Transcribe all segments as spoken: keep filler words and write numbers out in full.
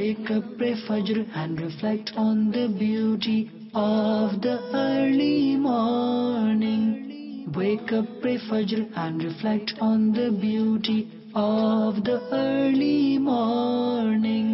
Wake up, pray Fajr and reflect on the beauty of the early morning. Wake up, pray Fajr and reflect on the beauty of the early morning.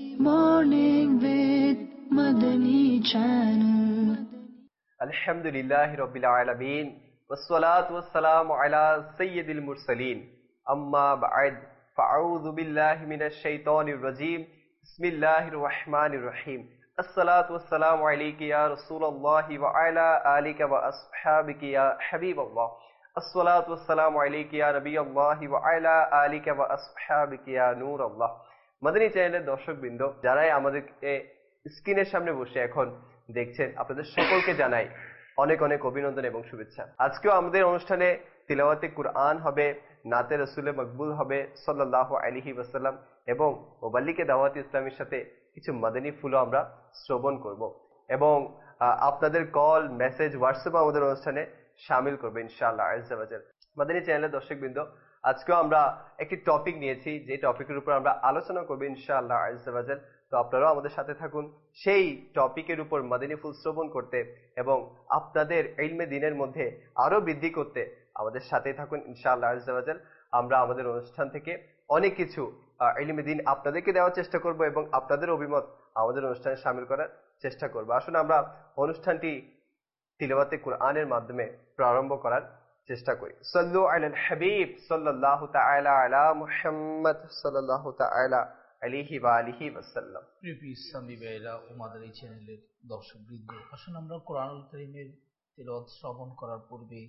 Morning with Madani Channel. Alhamdulillahi Rabbil Alameen. Wassalatu wassalamu ala Sayyidil Mursaleen. Amma ba'd. Fa'udhu billahi minash shaitanir rajim. Bismillahir Rahmanir Rahim. As-salatu wassalamu alayka ya Rasulallahi wa ala alika wa ashabika ya Habiballah. As-salatu wassalamu alayka ya Nabiyallahi wa ala alika wa ashabika ya Nurallah. Madani চ্যানেলের দর্শকবৃন্দ, যারাই আমাদেরকে স্ক্রিনের সামনে বসে এখন দেখছেন, আপনাদের সকলকে জানাই অনেক অনেক অভিনন্দন এবং শুভেচ্ছা। আজকেও আমাদের অনুষ্ঠানে তিলাওয়াতে কুরআন হবে, নাতে রাসূলে মকবুল হবে সাল্লাল্লাহু আলাইহি ওয়াসাল্লাম, এবং মুবাল্লিগে দাওয়াত ইসলামের সাথে কিছু মাদানী ফুলও আমরা শ্রবণ করব এবং আপনাদের কল, মেসেজ, হোয়াটসঅ্যাপ আমাদের অনুষ্ঠানে শামিল করবে ইনশাআল্লাহ আজ্জা ওয়া জাল। মাদানী চ্যানেলের দর্শকবৃন্দ, আজকেও আমরা একটি টপিক নিয়েছি, যে টপিকের উপর আমরা আলোচনা করব ইনশাআল্লাহ আজ্জা ওয়া জাল। তো আপনারাও আমাদের সাথে থাকুন সেই টপিকের উপর মাদানী ফুল শ্রবণ করতে এবং আপনাদের ইলমে দ্বীনের মধ্যে আরো বৃদ্ধি করতে আমাদের সাথেই থাকুন ইনশাআল্লাহ আজ্জা ওয়া জাল। আমরা আমাদের অনুষ্ঠান থেকে অনেক কিছু ইলমে দ্বীন আপনাদেরকে দেওয়ার চেষ্টা করব এবং আপনাদের অভিমত আমাদের অনুষ্ঠানে শামিল করার চেষ্টা করব। আসুন আমরা অনুষ্ঠানটি তিলাওয়াতে কুরআনের মাধ্যমে প্রারম্ভ করার চেষ্টা করি। সাল্লু আলাল হাবিব সাল্লাল্লাহু তাআলা আলা মুহাম্মদ সাল্লাল্লাহু তাআলা আলাইহি ওয়া আলিহি ওয়াসাল্লাম। প্রিয় ইসলামী ভাইরা ও মাদানী চ্যানেলের দর্শকবৃন্দ, আসুন আমরা কোরআনুল কারীমের তিলাওয়াত শ্রবণ করার পূর্বে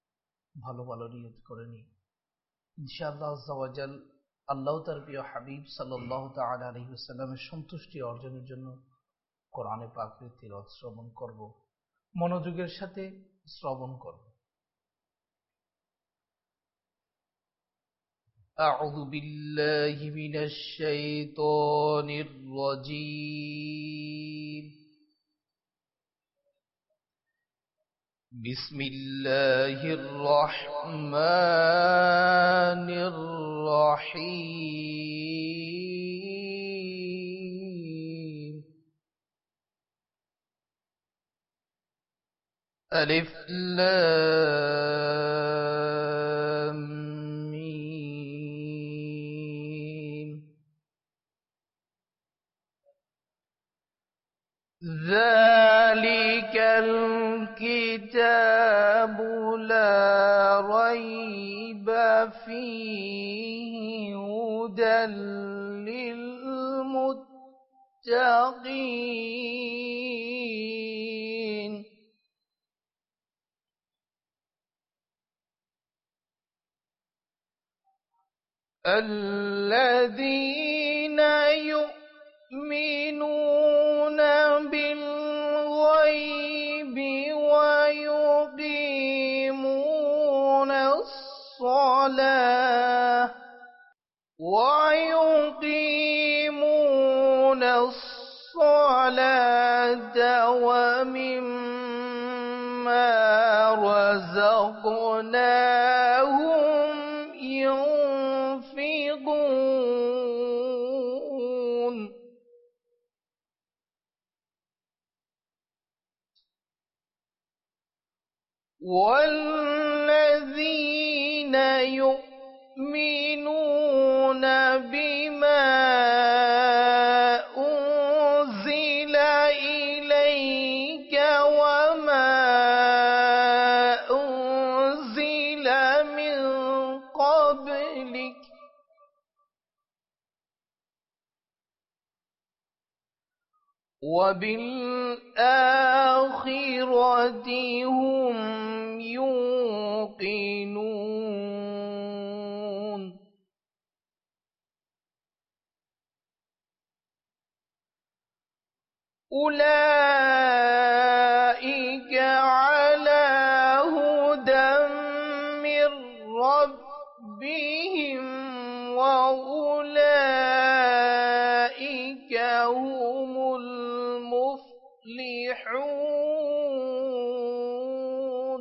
ভালো ভালো নিয়ত করে নিই। ইনশাআল্লাহ আজ্জা ওয়া জাল আল্লাহ তার প্রিয় হাবিব সাল্লাল্লাহু তাআলা আলাইহি ওয়াসাল্লামের সন্তুষ্টি অর্জনের জন্য কোরআনে পাকের তিলাওয়াত শ্রবণ করব, মনোযোগের সাথে শ্রবণ করব। أعوذ بالله من الشيطان الرجيم. بسم الله الرحمن الرحيم. ألف لام ذلك الكتاب لا ريب فيه هدى للمتقين. الذين يؤمنون بالغيب ويقيمون الصلاة ويقيمون الصلاة ومما رزقناهم ينفقون. والذين يؤمنون بما أنزل إليك وما أنزل من قبلك وبالآخرة هم يوقنون. أولئك على هدى من ربهم وأولئك هم المفلحون.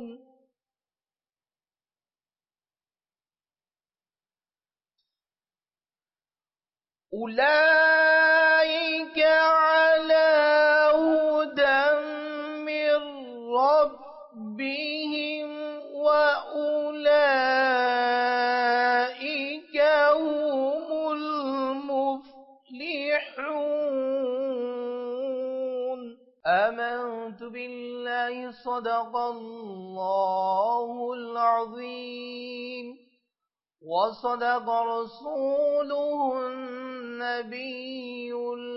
أولئك মুফলিহুন আমানতু বিল্লাহি সাদাকাল্লাহুল আযীম ওয়া সাদাকা রাসূলুহুন নাবিয়্যুল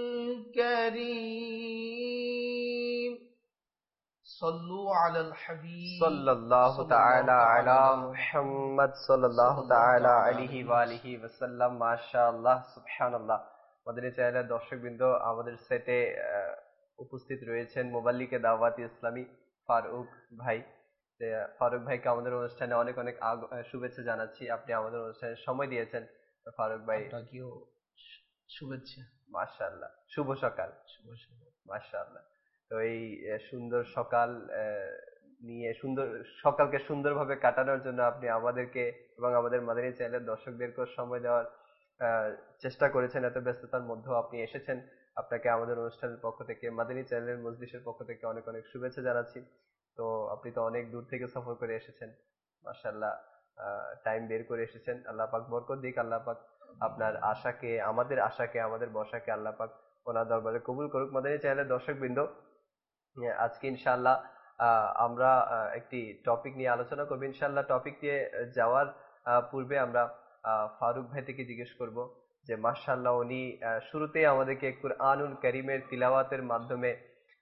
কারীম صلوا على الحبيب صلى الله تعالى على محمد صلى الله تعالى عليه وآله وسلم মাশাআল্লাহ সুবহানাল্লাহ। আমাদের চ্যানেলের দর্শকবৃন্দ, আমাদের সেটে উপস্থিত রয়েছেন মুবাল্লিগে দাওয়াত ইসলামী ফারুক ভাই। ফারুক ভাইকে আমাদের অনুষ্ঠানে অনেক অনেক শুভেচ্ছা জানাচ্ছি। আপনি আমাদের অনুষ্ঠানে সময় দিয়েছেন ফারুক ভাই, আপনাকেও শুভেচ্ছা। মাশাআল্লাহ, শুভ সকাল। শুভ সকাল। মাশাআল্লাহ। তো এই সুন্দর সকাল নিয়ে সুন্দর সকালকে সুন্দরভাবে কাটানোর জন্য আপনি আমাদেরকে এবং আমাদের মাদানী চ্যানেলের দর্শকদেরকে সময় দেওয়ার চেষ্টা করেছেন। এত ব্যস্ততার মধ্যেও আপনি এসেছেন। আপনাকে আমাদের অনুষ্ঠানের পক্ষ থেকে, মাদানী চ্যানেলের মজলিসের পক্ষ থেকে অনেক অনেক শুভেচ্ছা জানাচ্ছি। তো আপনি তো অনেক দূর থেকে সফর করে এসেছেন, মাশাআল্লাহ, টাইম বের করে এসেছেন। আল্লাহ পাক বরকত দিক। আল্লাহ পাক আপনার আশাকে, আমাদের আশাকে, আমাদের বসাকে আল্লাহ পাক ওনার দরবারে কবুল করুক। মাদানী চ্যানেলের দর্শকবৃন্দ, আজকে ইনশাআল্লাহ আমরা একটি টপিক নিয়ে আলোচনা করব। ইনশাআল্লাহ টপিক নিয়ে যাওয়ার পূর্বে আমরা ফারুক ভাই থেকে জিজ্ঞেস করব যে মাশাআল্লাহ উনি শুরুতেই আমাদেরকে কুরআনুল কারীমের তিলাওয়াতের মাধ্যমে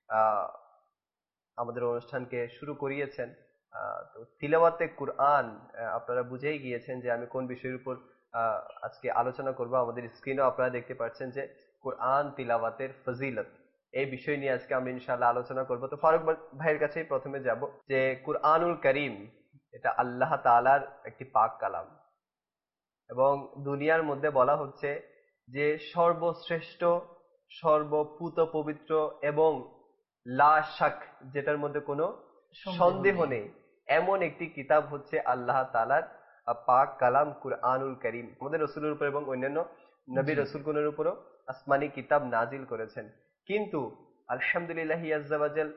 আমাদের অনুষ্ঠানকে শুরু করিয়েছেন। তো তিলাওয়াতে কুরআন আপনারা বুঝেই গিয়েছেন যে আমি কোন বিষয়ের উপর আজকে আলোচনা করব। আমাদের স্ক্রিনেও আপনারা দেখতে পাচ্ছেন যে কুরআন তিলাওয়াতের ফজিলত, এই বিষয় নিয়ে আজকে আমরা ইনশাআল্লাহ আলোচনা করব। তো ফারুক ভাইয়ের কাছেই প্রথমে যাব যে কুরআনুল কারীম এটা আল্লাহ তাআলার একটি পাক কালাম এবং দুনিয়ার মধ্যে বলা হচ্ছে যে সর্বশ্রেষ্ঠ, সর্বপুত পবিত্র এবং লা শাক, যেটার মধ্যে কোনো সন্দেহ নেই, এমন একটি কিতাব হচ্ছে আল্লাহ তাআলার পাক কালাম কুরআনুল কারীম। আমাদের রাসূলের উপর এবং অন্যান্য নবী রাসূলগণের উপরও আসমানি কিতাব নাজিল করেছেন, কিন্তু আলহামদুলিল্লাহ আযজা ওয়া জাল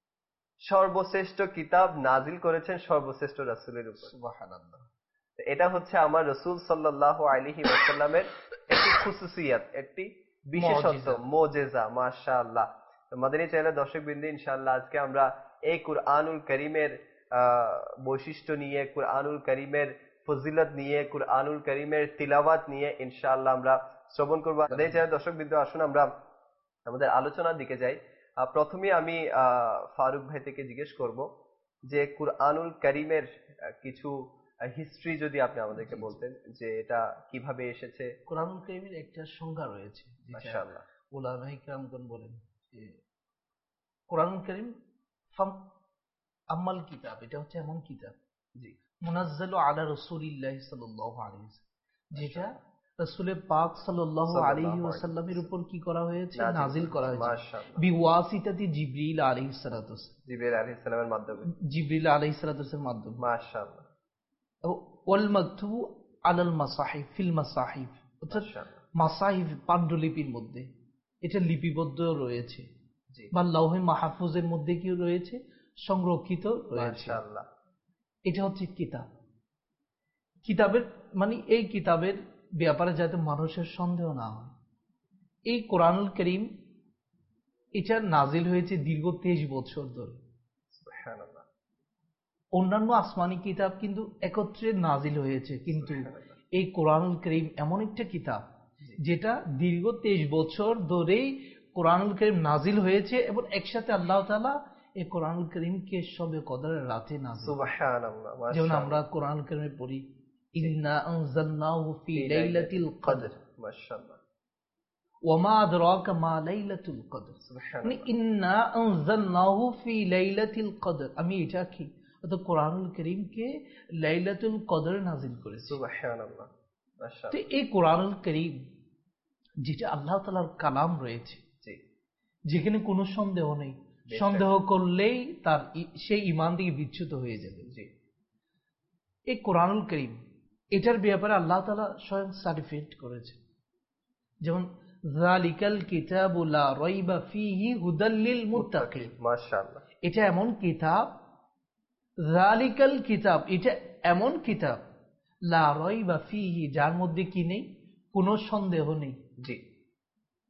সর্বশ্রেষ্ঠ কিতাব নাজিল করেছেন সর্বশ্রেষ্ঠ রাসূলের উপর। সুবহানাল্লাহ। এটা হচ্ছে আমার রাসূল সাল্লাল্লাহু আলাইহি ওয়াসাল্লামের একটি খুসুসিয়াত, একটি বিশেষত্ব, মুজিজা। মাশাআল্লাহ। তো মাদানী চ্যানেলের দর্শকবৃন্দ, ইনশাআল্লাহ আজকে আমরা এই কুরআনুল কারীমের বৈশিষ্ট্য নিয়ে, কুরআনুল কারীমের ফজিলত নিয়ে, কুরআনুল কারীমের তিলাওয়াত নিয়ে ইনশাআল্লাহ আমরা শ্রবণ করব। মাদানী চ্যানেলের দর্শকবৃন্দ, আসুন আমরা আমাদের আলোচনার দিকে যাই। প্রথমে আমি ফারুক ভাই থেকে জিজ্ঞেস করব যে কুরআনুল কারীমের কিছু হিস্ট্রি যদি আপনি আমাদেরকে বলতেন যে এটা কিভাবে এসেছে। কুরআনুল কারীমের একটা সংজ্ঞা রয়েছে, মাশাআল্লাহ, উলামায়ে কিরামগণ বলেন যে কুরআনুল কারীম ফাম আমাল কিতাব, এটা হচ্ছে এমন কিতাব জি মুনাজ্জালু আলা রাসূলিল্লাহি সাল্লাল্লাহু আলাইহি ওয়াসাল্লাম, যেটা রাসূল পাক সাল্লাল্লাহু আলাইহি ওয়াসাল্লামের উপর কি করা হয়েছে, নাজিল করা হয়েছে বিওয়াসিতাতি জিবরিল আলাইহিস সালাতু জিবরিল আলাইহিস সালামের মাধ্যমে, জিবরিল আলাইহিস সালাতুর মাধ্যমে। মাশাআল্লাহ। ওয়াল মাকতুবু আলাল মাসাহিফ ফিল মাসাহিফ, অর্থাৎ মাসাহিফ পান্ডুলিপির মধ্যে এটা লিপিবদ্ধ রয়েছে, বা লাউহে মাহফুজের মধ্যে কি রয়েছে, সংরক্ষিত রয়েছে। মাশাআল্লাহ। এটা হচ্ছে কিতাব। কিতাবের মানে এই কিতাবের ব্যাপারে যাতে মানুষের সন্দেহ না হয়, এই কোরআনুল কারীম এটা নাজিল হয়েছে দীর্ঘ তেইশ বছর ধরে। সুবহানাল্লাহ। অন্যান্য আসমানি কিতাব কিন্তু একত্রে নাজিল হয়েছে, কিন্তু এই কোরআনুল কারীম এমন একটা কিতাব যেটা দীর্ঘ তেইশ বছর ধরেই কোরআনুল কারীম নাজিল হয়েছে এবং একসাথে আল্লাহ তাআলা এই কোরআনুল কারীমকে শবে কদরের রাতে নাজিল। সুবহানাল্লাহ। যেমন আমরা কোরআনুল কারীমে পড়ি ইন্না আনজালনাহু ফি লাইলাতিল কদর, মাশাআল্লাহ, ওয়া মা আদরাকা মা লাইলাতুল কদর। সুবহানাল্লাহ। ইন্না আনজালনাহু ফি লাইলাতিল কদর, আমি এটা কি অর্থাৎ কোরআনুল কারীমকে লাইলাতুল কদরে নাজিল করেছি। সুবহানাল্লাহ, মাশাআল্লাহ। তো এই কোরআনুল কারীম যেটা আল্লাহ তাআলার কালাম রয়েছে, যেখানে কোনো সন্দেহ নেই, সন্দেহ করলেই তার সেই ঈমান থেকে বিচ্যুত হয়ে যাবে। জি, এই কোরআনুল কারীম এটার ব্যাপারে আল্লাহ তাআলা স্বয়ং সার্টিফিকেট করেছে, যেমন যালিকাল কিতাবু লা রাইবা ফীহি হুদাল লিল মুত্তাকিন। মাশাআল্লাহ। এটা এমন কিতাব, যালিকাল কিতাব এটা এমন কিতাব, লা রাইবা ফীহি যার মধ্যে কি নেই, কোনো সন্দেহ নেই। জি,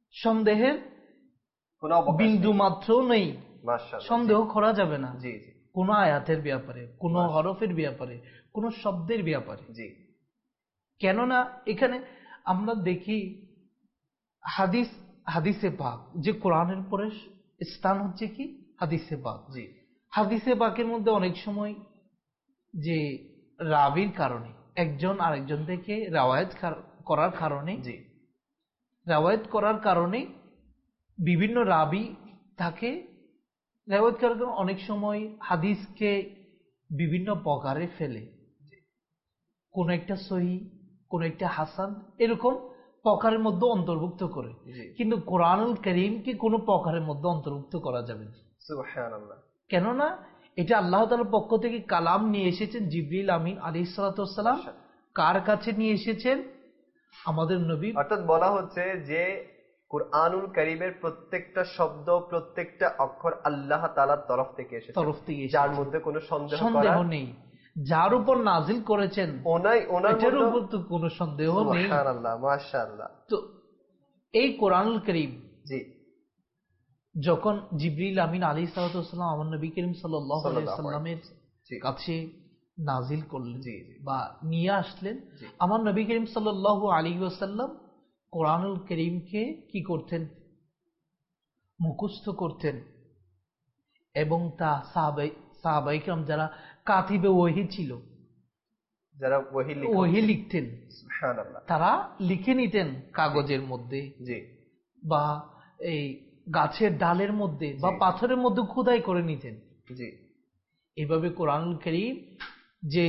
সন্দেহের কোনো অবকাশ বিন্দু মাত্র নেই, মাশাআল্লাহ সন্দেহ করা যাবে না জি জি কোন আয়াতের ব্যাপারে, কোন হরফের ব্যাপারে, কোন শব্দের ব্যাপারে। জি কেননা এখানে আমরা দেখি হাদিস হাদিসে পাক, যে কোরআনের পরে স্থান হচ্ছে কি হাদিসে পাক। জি হাদিসে পাকের মধ্যে অনেক সময় যে রাবির কারণে, একজন আরেকজন থেকে রাওয়ায়াত করার কারণে জি রাওয়ায়াত করার কারণে বিভিন্ন রাবি থাকে। রাওয়ায়াত করার কারণে অনেক সময় হাদিসকে বিভিন্ন প্রকারে ফেলে, কোন একটা সহি, কোন একটা হাসান, এরকম প্রকারের মধ্যে অন্তর্ভুক্ত করে। কিন্তু কোরআনুল কারীমকে কোনো প্রকারের মধ্যে অন্তর্ভুক্ত করা যাবে না। সুবহানাল্লাহ। কেননা এটা আল্লাহ তাআলার পক্ষ থেকে কালাম নিয়ে এসেছেন জিবরিল আমিন আলাইহিস সালাতু ওয়াস সালাম। কার কাছে নিয়ে এসেছেন? আমাদের নবী। অর্থাৎ বলা হচ্ছে যে কুরআনুল কারীমের প্রত্যেকটা শব্দ, প্রত্যেকটা অক্ষর আল্লাহ তাআলার তরফ থেকে এসেছে, তরফ থেকে এসেছে, যার মধ্যে কোনো সন্দেহ সন্দেহ নেই। যার উপর নাজিল করেছেন ওনাই ওনার এটার উপর তো কোনো সন্দেহ নেই। সুবহানাল্লাহ, মাশাআল্লাহ। তো এই কোরআনুল কারীম জি যখন জিবরিল আমিন আলাইহিস সালাতু ওয়াস সালাম আমার নবী করিম সাল্লাল্লাহু আলাইহি ওয়াসাল্লামের কাছে নাজিল করলেন বা নিয়ে আসলেন, আমার নবী করিম সাল্লাল্লাহু আলাইহি ওয়াসাল্লাম কোরআনুল কারীমকে কি করতেন? মুখস্থ করতেন এবং তা সাহাবাই সাহাবায়ে কেরাম যারা কাতিবে ওহী ছিল, যারা ওহী লিখতেন, সুবহানাল্লাহ, তারা লিখে নিতেন কাগজের মধ্যে জি বা এই গাছের ডালের মধ্যে বা পাথরের মধ্যে খোদাই করে নিতেন। জি এইভাবে কোরআনুল কারীম যে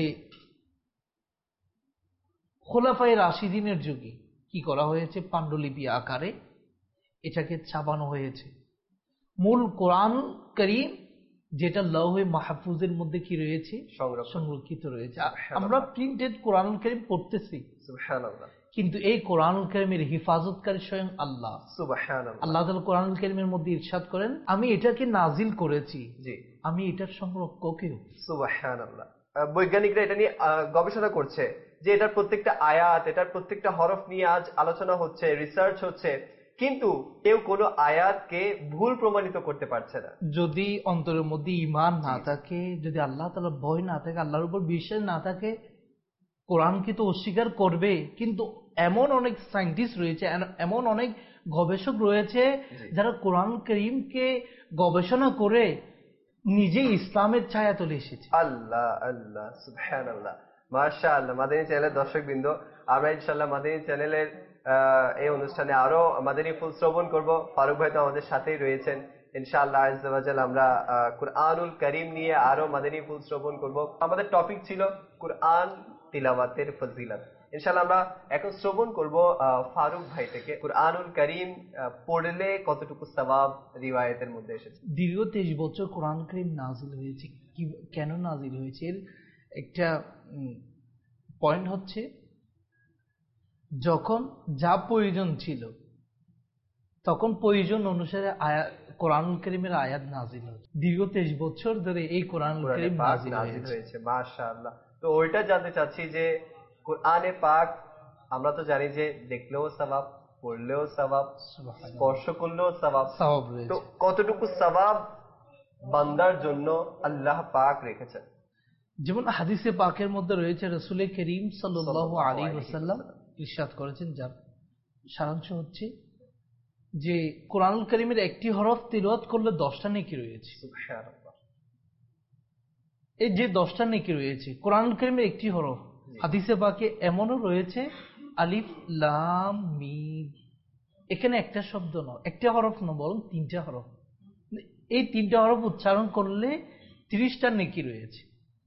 খোলাফায়ে রাশিদিনের যুগে কি করা হয়েছে? পাণ্ডুলিপি আকারে এটাকে ছাপানো হয়েছে। মূল কোরআনুল কারীম যেটা লৌহে মাহফুজের মধ্যে কি রয়েছে? সংরক্ষিত রয়েছে। আমরা প্রিন্টেড কোরআনুল কারীম পড়তেছি, সুবহানাল্লাহ, কিন্তু এই কোরআনুল কারীমের হিফাজতকারী স্বয়ং আল্লাহ। সুবহানাল্লাহ। আল্লাহ তাআলা কোরআনুল কারীমের মধ্যে ইরশাদ করেন, আমি এটাকে নাজিল করেছি, জি আমি এটার সংরক্ষকও। সুবহানাল্লাহ। বৈজ্ঞানিকরা এটা নিয়ে গবেষণা করছে যে এটার প্রত্যেকটা আয়াত, এটার প্রত্যেকটা হরফ নিয়ে আজ আলোচনা হচ্ছে, রিসার্চ হচ্ছে, কিন্তু কেউ কোনো আয়াতকে ভুল প্রমাণিত করতে পারছে না। যদি অন্তরের মধ্যে ঈমান না থাকে, যদি আল্লাহ তাআলার ভয় না থাকে, আল্লাহর উপর বিশ্বাস না থাকে, কোরআনকে তো অস্বীকার করবে। কিন্তু এমন অনেক সায়েন্টিস্ট রয়েছে, এমন অনেক গবেষক রয়েছে যারা কোরআন কারীমকে গবেষণা করে নিজে ইসলামের ছায়া তুলে এসেছে। আল্লাহ আল্লাহ, সুবহানাল্লাহ, মাশাআল্লাহ। মাদানী চ্যানেলের দর্শকবৃন্দ, আমরা ইনশাআল্লাহ মাদানী চ্যানেলের এই অনুষ্ঠানে আরো মাদানী ফুল শ্রবণ করব। ফারুক ভাই তো আমাদের সাথেই রয়েছেন। ইনশাআল্লাহ আজ্জা ওয়া জাল আমরা কুরআনুল কারীম নিয়ে আরো মাদানী ফুল শ্রবণ করব। আমাদের টপিক ছিল কুরআন তিলাওয়াতের ফজিলত। ইনশাআল্লাহ আমরা এখন শ্রবণ করব ফারুক ভাই থেকে কুরআনুল কারীম পড়লে কতটুকু সওয়াব রিওয়ায়াতের মধ্যে এসেছে। দীর্ঘ তেইশ বছর কোরআন কারীম নাজিল হয়েছে। কি কেন নাজিল হয়েছে? এর একটা পয়েন্ট হচ্ছে, যখন যা প্রয়োজন ছিল তখন প্রয়োজন অনুসারে কোরআনুল কারীমের আয়াত নাজিল হয়েছে। দীর্ঘ তেইশ বছর ধরে এই কোরআনুল কারীম নাজিল হয়েছে। মাশাআল্লাহ। তো ওইটা জানতে চাচ্ছি যে কোরআনে পাক আমরা তো জানি যে দেখলেও সওয়াব, পড়লেও সওয়াব, স্পর্শ করলেও সওয়াব, তো কতটুকু সওয়াব বান্দার জন্য আল্লাহ পাক রেখেছেন? যেমন হাদিসে পাকের মধ্যে রয়েছে, রাসূল করিম সাল্লাল্লাহু আলাইহি ওয়াসাল্লাম ইরশাদ করেছেন, যার সারাংশ হচ্ছে যে কোরআনুল কারীমের একটি হরফ তিলাওয়াত করলে দশটা নেকি রয়েছে। সুবহানাল্লাহ। এই যে দশটা নেকি রয়েছে কোরআনুল কারীমের একটি হরফ, হাদিসে পাকে এমনও রয়েছে আলিফ লাম মিম, এখানে একটা শব্দ নয়, একটা হরফ নয়, বরং তিনটা হরফ। এই তিনটা হরফ উচ্চারণ করলে ত্রিশটা নেকি রয়েছে।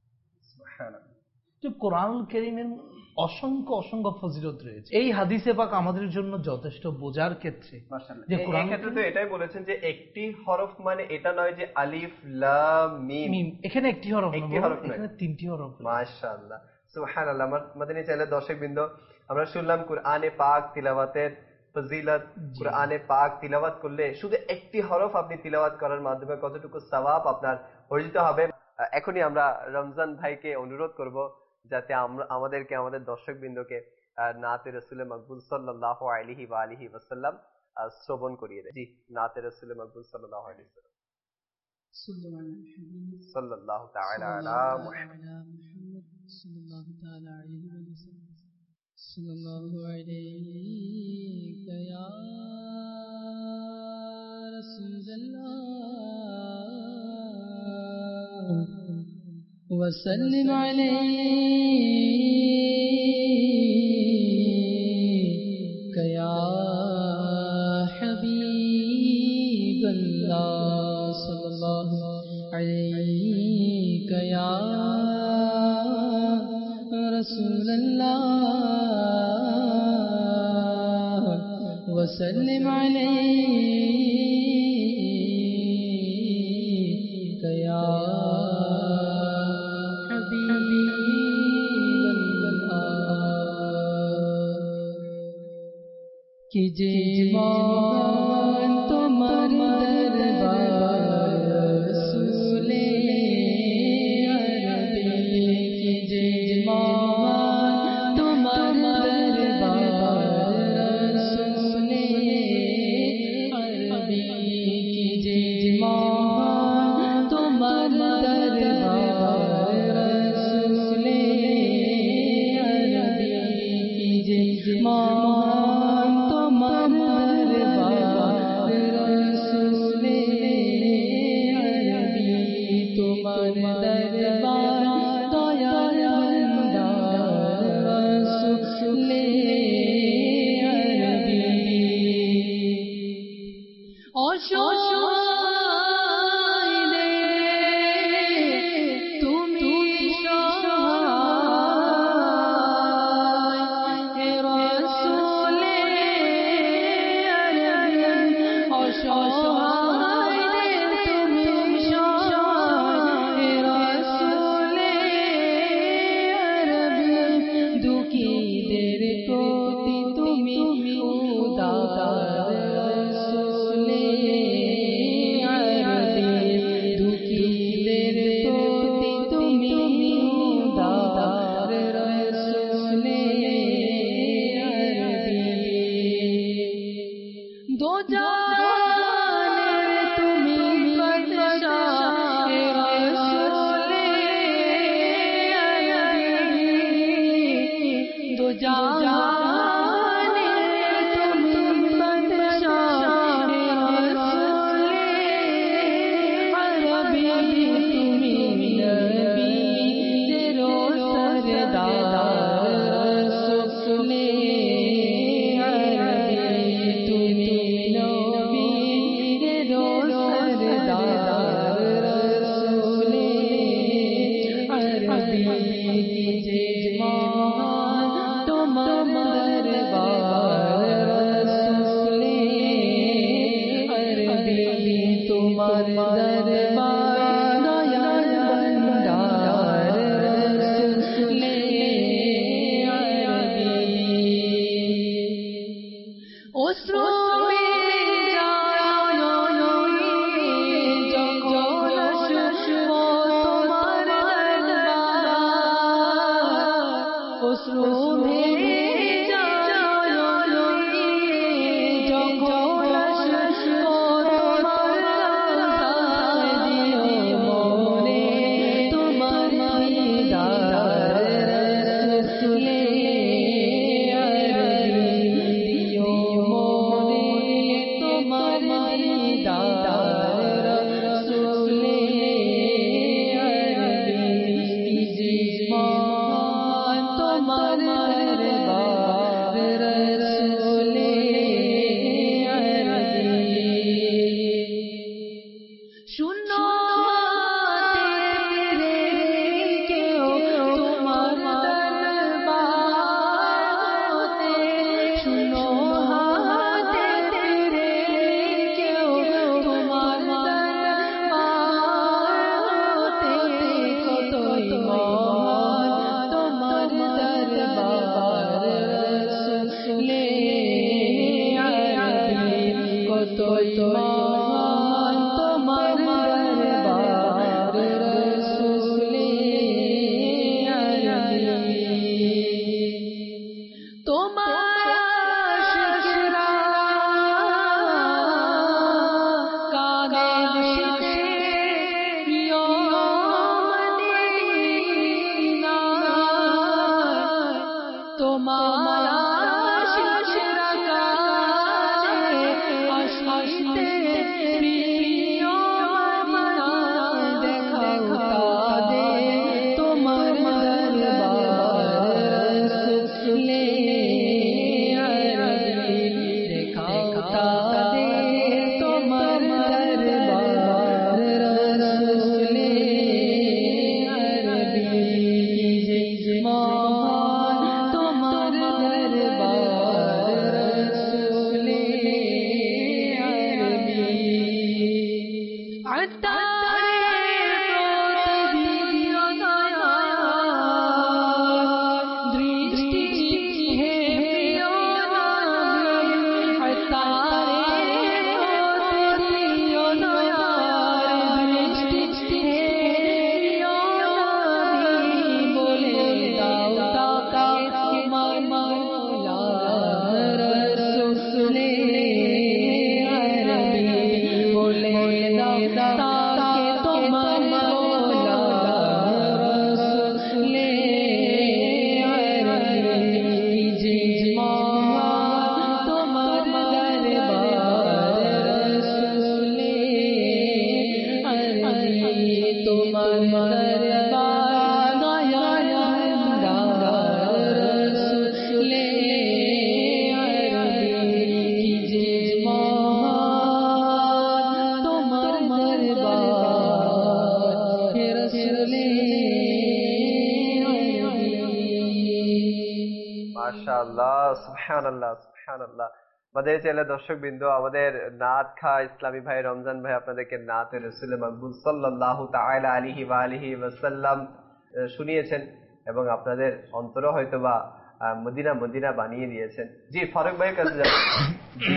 তো কোরআনুল কারীমের অসংখ্য অসংখ্য ফজিলত রয়েছে। এই হাদিসে পাক আমাদের জন্য যথেষ্ট বোঝার ক্ষেত্রে। যে কোরআন ক্ষেত্রে তো এটাই বলেছেন যে একটি হরফ মানে এটা নয় যে আলিফ লাম মিম, এখানে একটি হরফ, একটি হরফ নয়, এখানে তিনটি হরফ। মাশাআল্লাহ, সুবহানাল্লাহ। মাদানী চ্যানেলের দর্শকবৃন্দ, আমরা শুনলাম কুরআনে পাক তিলাওয়াতের ফজিলত। কুরআনে পাক তিলাওয়াত করলে শুধু একটি হরফ আপনি তিলাওয়াত করার মাধ্যমে কতটুকু সওয়াব আপনার অর্জিত হবে। এখনই আমরা রমজান ভাইকে অনুরোধ করব যাতে আমরা আমাদেরকে, আমাদের দর্শকবৃন্দকে নাতে রাসূলে মকবুল সাল্লাল্লাহু আলাইহি ওয়া আলিহি ওয়াসাল্লাম শ্রবণ করিয়ে দেয়। জি, নাতে রাসূল মকবুল সাল্লাল্লাহু আলাইহি ওয়াসাল্লাম। সাল্লাল্লাহু তাআলা আলা মুহাম্মদ সাল্লাল্লাহু তাআলা আলাইহি ওয়াসাল্লাম। সাল্লাল্লাহু আলাইকা ইয়া রাসূলুল্লাহ ওয়া সাল্লিম আলাইকা ইয়া হাবিবাল্লাহ সাল্লাল্লাহু আলাইকা ইয়া রাসূলুল্লাহ ওয়া সাল্লিম আলাইকা ইয়া कि जीवन तुम्हार दरबार रसूले अरबी की जीवन तुम्हार दरबार रसूले अरबी की जीवन तुम्हार दरबार रसूले अरबी की जीवन তোমার মাশাআল্লাহ, সুবহানাল্লাহ, সুবহানাল্লাহ। আমাদের চ্যানেলের দর্শকবৃন্দ, আমাদের নাত খা ইসলামী ভাই রমজান ভাই আপনাদেরকে নাতে রাসূল মাকবুল সাল্লাল্লাহু তাআলা আলাইহি ওয়া আলিহি ওয়াসাল্লাম শুনিয়েছেন এবং আপনাদের অন্তরে হয়তোবা মদিনা মদিনা বানিয়ে দিয়েছেন। জি, ফারুক ভাইয়ের কাছে যাব। জি,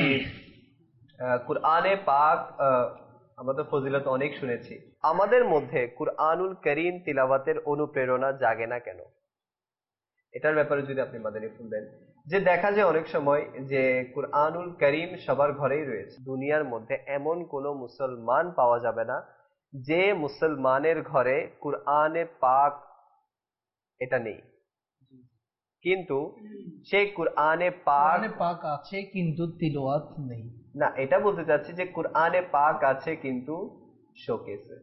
কুরআনে পাক আমরা তো ফজিলত অনেক শুনেছি, আমাদের মধ্যে কুরআনুল কারীম তিলাওয়াতের অনুপ্রেরণা জাগে না কেন? এটার ব্যাপারে যদি আপনি মাদানী ফুল দেন। যে দেখা যায় অনেক সময় যে কুরআনুল কারীম সবার ঘরেই রয়েছে, দুনিয়ার মধ্যে এমন কোন মুসলমান পাওয়া যাবে না যে মুসলমানের ঘরে কুরআনে পাক এটা নেই, কিন্তু সেই কুরআনে পাক পাক আছে কিন্তু তিলাওয়াত নেই। না, এটা বলতে চাচ্ছি যে কুরআনে পাক আছে কিন্তু শোকেসে,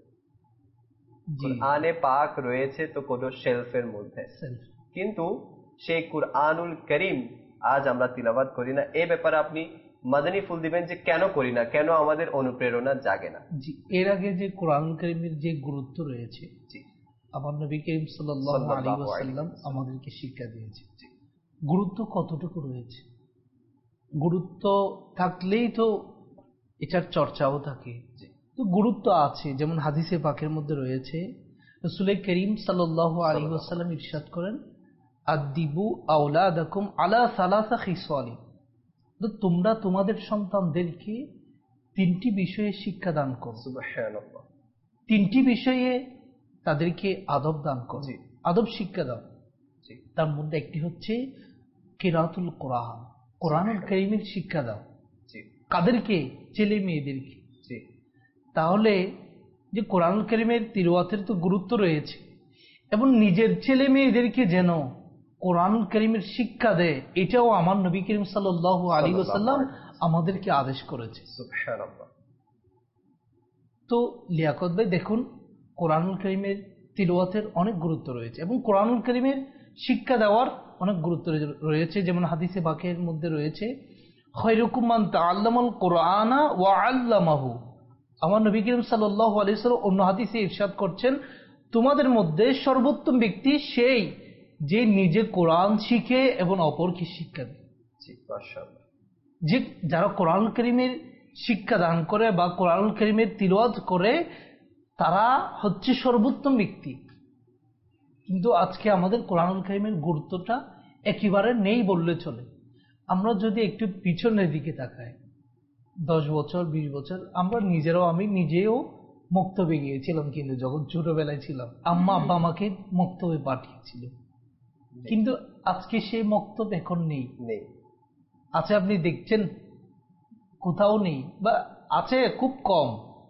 কুরআনে পাক রয়েছে তো কোন শেলফের মধ্যে, কিন্তু সেই কুরআনুল কারীম আজ আমরা তিলাওয়াত করি না। এই ব্যাপারে আপনি মাদানী ফুল দিবেন যে কেন করি না, কেন আমাদের অনুপ্রেরণা জাগে না? জি, এর আগে যে কুরআনুল কারীমের যে গুরুত্ব রয়েছে, জি, আমার নবী করিম সাল্লাল্লাহু আলাইহি ওয়াসাল্লাম আমাদেরকে শিক্ষা দিয়েছে। গুরুত্ব কতটুকু রয়েছে? গুরুত্ব থাকলেই তো এটার চর্চাও থাকে। তো গুরুত্ব আছে, যেমন হাদিসে পাকের মধ্যে রয়েছে, রাসূল করিম সাল্লাল্লাহু আলাইহি ওয়াসাল্লাম ইরশাদ করেন, আদিবু আওলাদাকুম আলা সালাসা খিসালি, তো তোমরা তোমাদের সন্তানদেরকে তিনটি বিষয়ে শিক্ষা দান করো। সুবহানাল্লাহ। তিনটি বিষয়ে তাদেরকে আদব দান করো, আদব শিক্ষা দাও। তার মধ্যে একটি হচ্ছে কিরাতুল কোরআন, কোরআনুল কারীমের শিক্ষা দাও। কাদেরকে? ছেলে মেয়েদেরকে। তাহলে যে কোরআনুল কারীমের তিলাওয়াতের তো গুরুত্ব রয়েছে, এবং নিজের ছেলে মেয়েদেরকে যেন কোরআনুল কারীমের শিক্ষা দেয়, এটাও আমার নবী করিম সাল্লাল্লাহু আলাইহি ওয়াসাল্লাম আমাদেরকে আদেশ করেছে। সুবহানাল্লাহ। তো লিয়াকত ভাই দেখুন, কোরআনুল কারীমের তিলাওয়াতের অনেক গুরুত্ব রয়েছে এবং কোরআনুল কারীমের শিক্ষা দেওয়ার অনেক গুরুত্ব রয়েছে। যেমন হাদিসে পাকের মধ্যে রয়েছে, খায়রুকুম মান তাআল্লামাল কুরআনা ওয়া আল্লামাহু। আমার নবী করিম সাল্লাল্লাহু আলাইহি ওয়াসাল্লাম অন্য হাদিসে ইরশাদ করছেন, তোমাদের মধ্যে সর্বোত্তম ব্যক্তি সেই যে নিজে কোরআন শিখে এবং অপরকে শিক্ষা দেয়। যে যারা কোরআন কারীমের শিক্ষা দান করে বা কোরআন কারীমের তিলাওয়াত করে, তারা হচ্ছে সর্বোত্তম ব্যক্তি। কিন্তু আজকে আমাদের কোরআন কারীমের গুরুত্বটা একেবারে নেই বললে চলে। আমরা যদি একটু পিছনের দিকে তাকাই, দশ বছর বিশ বছর, আমরা নিজেরাও, আমি নিজেও মক্তবে গিয়েছিলাম, কিন্তু যখন ছোটবেলায় ছিলাম আম্মা আব্বা আমাকে মক্তবে পাঠিয়েছিল, কিন্তু আজকে সেই মক্তব এখন নেই। আছে, আপনি দেখছেন কোথাও নেই, বা আছে খুব কম।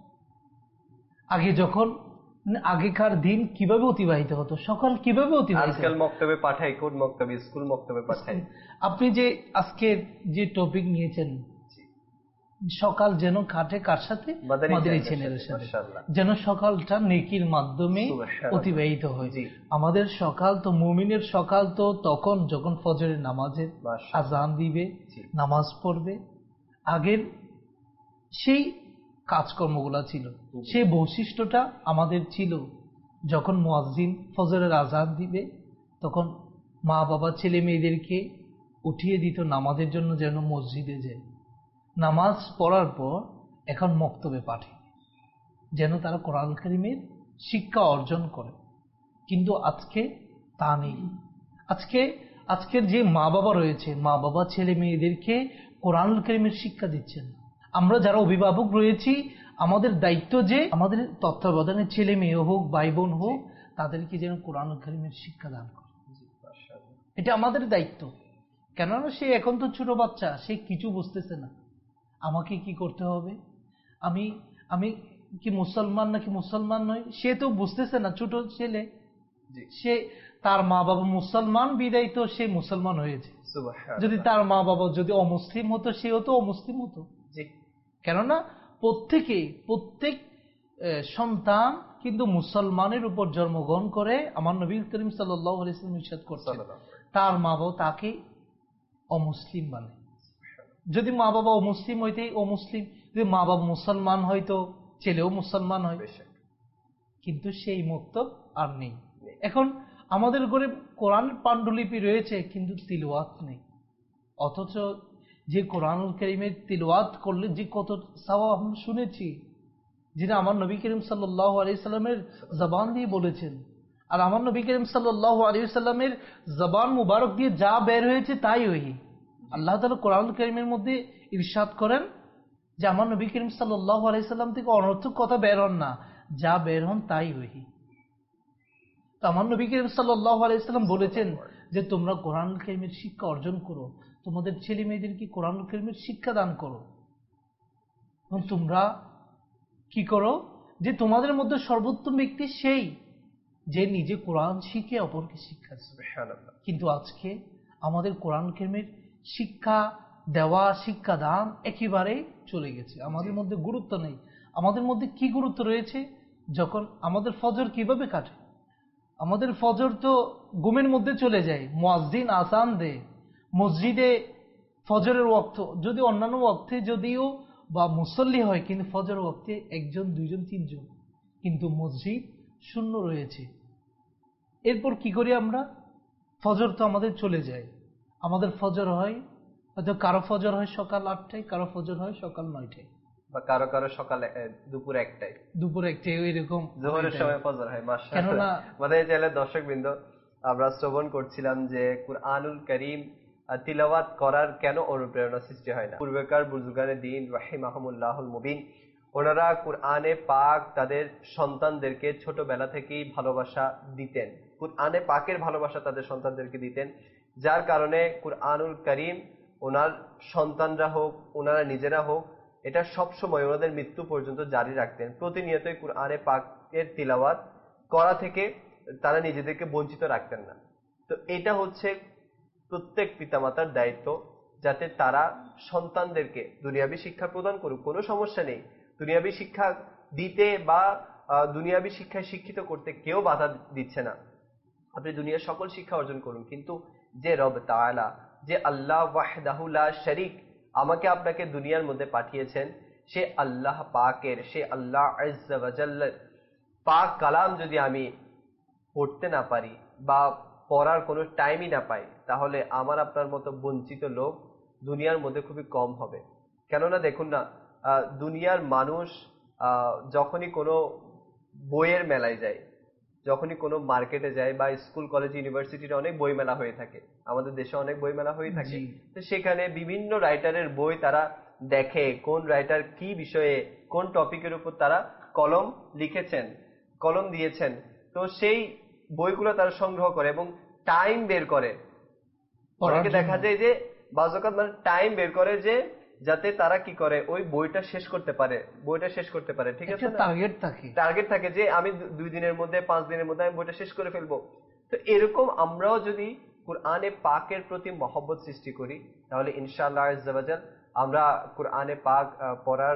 আগে যখন, আগেকার দিন কিভাবে অতিবাহিত হতো, সকাল কিভাবে অতিবাহিত, আজকাল মক্তবে পাঠাই, কোন মক্তবে, স্কুল মক্তবে পাঠাই। আপনি যে আজকে যে টপিক নিয়েছেন, সকাল যেন কাটে কার সাথে? মাদানী চ্যানেলের সাথে, যেন সকালটা নেকির মাধ্যমে অতিবাহিত হয়। আমাদের সকাল তো, মুমিনের সকাল তো তখন যখন ফজরের নামাজের আজান দিবে, নামাজ পড়বে। আগের সেই কাজকর্মগুলা ছিল, সেই বৈশিষ্ট্যটা আমাদের ছিল। যখন মুয়াজ্জিন ফজরের আজান দিবে, তখন মা বাবা ছেলে মেয়েদেরকে উঠিয়ে দিত নামাজের জন্য, যেন মসজিদে যায়। নামাজ পড়ার পর এখন মক্তবে পাঠে, যেন তারা কোরআন কারীমের শিক্ষা অর্জন করে। কিন্তু আজকে তা নেই। আজকে আজকের যে মা বাবা রয়েছে, মা বাবা ছেলে মেয়েদেরকে কোরআন কারীমের শিক্ষা দিচ্ছেন। আমরা যারা অভিভাবক রয়েছি, আমাদের দায়িত্ব যে আমাদের তত্ত্বাবধানে ছেলে মেয়ে হোক, ভাই বোন হোক, তাদেরকে যেন কোরআন কারীমের শিক্ষা দান করে। এটা আমাদের দায়িত্ব। কেননা সে এখন তো ছোট বাচ্চা, সে কিছু বুঝতেছে না। আমাকে কি করতে হবে, আমি আমি কি মুসলমান নাকি মুসলমান নয়, সে তো বুঝতেছে না। ছোট ছেলে, সে তার মা বাবা মুসলমান বিদায় তো সে মুসলমান হয়েছে। যদি তার মা বাবা যদি অমুসলিম হতো, সেও তো অমুসলিম হতো। কেননা প্রত্যেকে, প্রত্যেক সন্তান কিন্তু মুসলমানের উপর জন্মগ্রহণ করে। আমার নবী করিম সাল্লাল্লাহু আলাইহি ওয়াসাল্লাম ইরশাদ করছেন, তার মা বাবা তাকে অমুসলিম মানে। যদি মা বাবা অমুসলিম হইতে অমুসলিম, যদি মা বাবা মুসলমান হয়তো ছেলেও মুসলমান হয়, কিন্তু সেই মক্তব আর নেই। এখন আমাদের ঘরে কোরআন পাণ্ডুলিপি রয়েছে কিন্তু তিলাওয়াত নেই, অথচ যে কোরআনুল কারীমের তিলাওয়াত করলে যে কত সওয়াব আমরা শুনেছি, যিনি আমার নবী করিম সাল্লাল্লাহু আলাইহি সাল্লামের জবান দিয়ে বলেছেন। আর আমার নবী করিম সাল্লাল্লাহু আলাইহি সাল্লামের জবান মুবারক দিয়ে যা বের হয়েছে তাই ওহী। আল্লাহ তাআলা কোরআনুল কারীমের মধ্যে ইরশাদ করেন যে আমার নবী করিম সাল্লাল্লাহু আলাইহি সাল্লাম থেকে অনর্থক কথা বের হন না, যা বের হন তাই ওহী। তো আমার নবী করিম সাল্লাল্লাহু আলাইহি সাল্লাম বলেছেন যে তোমরা কোরআনুল কারীমের শিক্ষা অর্জন করো, তোমাদের ছেলে মেয়েদেরকে কোরআনুল কারীমের শিক্ষা দান করো, এবং তোমরা কি করো যে তোমাদের মধ্যে সর্বোত্তম ব্যক্তি সেই যে নিজে কোরআন শিখে অপরকে শিক্ষা দেয়। কিন্তু আজকে আমাদের কোরআন কারীমের শিক্ষা দেওয়া, শিক্ষা দান একেবারে চলে গেছে, আমাদের মধ্যে গুরুত্ব নেই। আমাদের মধ্যে কি গুরুত্ব রয়েছে? যখন আমাদের ফজর কিভাবে কাটে, আমাদের ফজর তো ঘুমের মধ্যে চলে যায়, মুয়াজ্জিন আযান দেয়, মসজিদে ফজরের ওয়াক্ত যদি অন্যান্য ওয়াক্তে যদিও বা মুসল্লি হয়, কিন্তু ফজর ওয়াক্তে একজন দুইজন তিনজন, কিন্তু মসজিদ শূন্য রয়েছে। এরপর কি করি আমরা? ফজর তো আমাদের চলে যায়, আমাদের ফজর হয় হয়তো কারো ফজর হয় সকাল আটটায়, কারো ফজর হয় সকাল নয়টায়, বা কারো কারো সকালে দুপুর একটায়, দুপুর একটায়, এরকম জোহরের সময় ফজর হয়। মাশাআল্লাহ। আমাদের চ্যানেলে দর্শকবৃন্দ, আমরা শ্রবণ করছিলাম যে কুরআনুল কারীম তিলাওয়াত করার কেন অনুপ্রেরণা সৃষ্টি হয় না। পূর্বেকার বুজুর্গানে দ্বীন রাহিমাহুমুল্লাহুল মুবিন, ওনারা কুরআনে পাক তাদের সন্তানদেরকে ছোটবেলা থেকেই ভালোবাসা দিতেন, কুরআনে পাকের ভালোবাসা তাদের সন্তানদেরকে দিতেন, যার কারণে কুরআনুল কারীম ওনার সন্তানরা হোক, ওনারা নিজেরা হোক, এটা সবসময় ওনাদের মৃত্যু পর্যন্ত জারি রাখতেন। প্রতিনিয়তই কুরআনে পাকের তিলাওয়াত করা থেকে তারা নিজেদেরকে বঞ্চিত রাখতেন না। তো এটা হচ্ছে প্রত্যেক পিতামাতার দায়িত্ব, যাতে তারা সন্তানদেরকে দুনিয়াবী শিক্ষা প্রদান করুক, কোনো সমস্যা নেই। দুনিয়াবী শিক্ষা দিতে বা দুনিয়াবী শিক্ষায় শিক্ষিত করতে কেউ বাধা দিচ্ছে না, আপনি দুনিয়ার সকল শিক্ষা অর্জন করুন, কিন্তু যে রব তাআলা, যে আল্লাহ ওয়াহদাহু লা শারীক আমাকে আপনাকে দুনিয়ার মধ্যে পাঠিয়েছেন, সে আল্লাহ পাকের, সে আল্লাহ আযজা ওয়া জাল্লার পাক কালাম যদি আমি পড়তে না পারি বা পড়ার কোনো টাইমই না পাই, তাহলে আমার আপনার মতো বঞ্চিত লোক দুনিয়ার মধ্যে খুবই কম হবে। কেননা দেখুন না, দুনিয়ার মানুষ যখনই কোনো বইয়ের মেলায় যায়, যখনই কোনো মার্কেটে যায়, বা স্কুল কলেজ ইউনিভার্সিটিতে অনেক বই মেলা হয়ে থাকে, আমাদের দেশে অনেক বই মেলা হয়ে থাকে, তো সেখানে বিভিন্ন রাইটারের বই তারা দেখে, কোন রাইটার কি বিষয়ে কোন টপিকের উপর তারা কলম লিখেছেন, কলম দিয়েছেন, তো সেই বইগুলো তারা সংগ্রহ করে এবং টাইম বের করে। অনেকে দেখা যায় যে বাজকাত মানে টাইম বের করে যে যাতে তারা কি করে ওই বইটা শেষ করতে পারে, বইটা শেষ করতে পারে, ঠিক আছে, টার্গেট থাকে, টার্গেট থাকে যে আমি দুই দিনের মধ্যে, পাঁচ দিনের মধ্যে আমি বইটা শেষ করে ফেলবো। তো এরকম আমরাও যদি কুরআনে পাকের প্রতি মহব্বত সৃষ্টি করি, তাহলে ইনশাআল্লাহ আযজা ওয়া জাল আমরা কুরআনে পাক পড়ার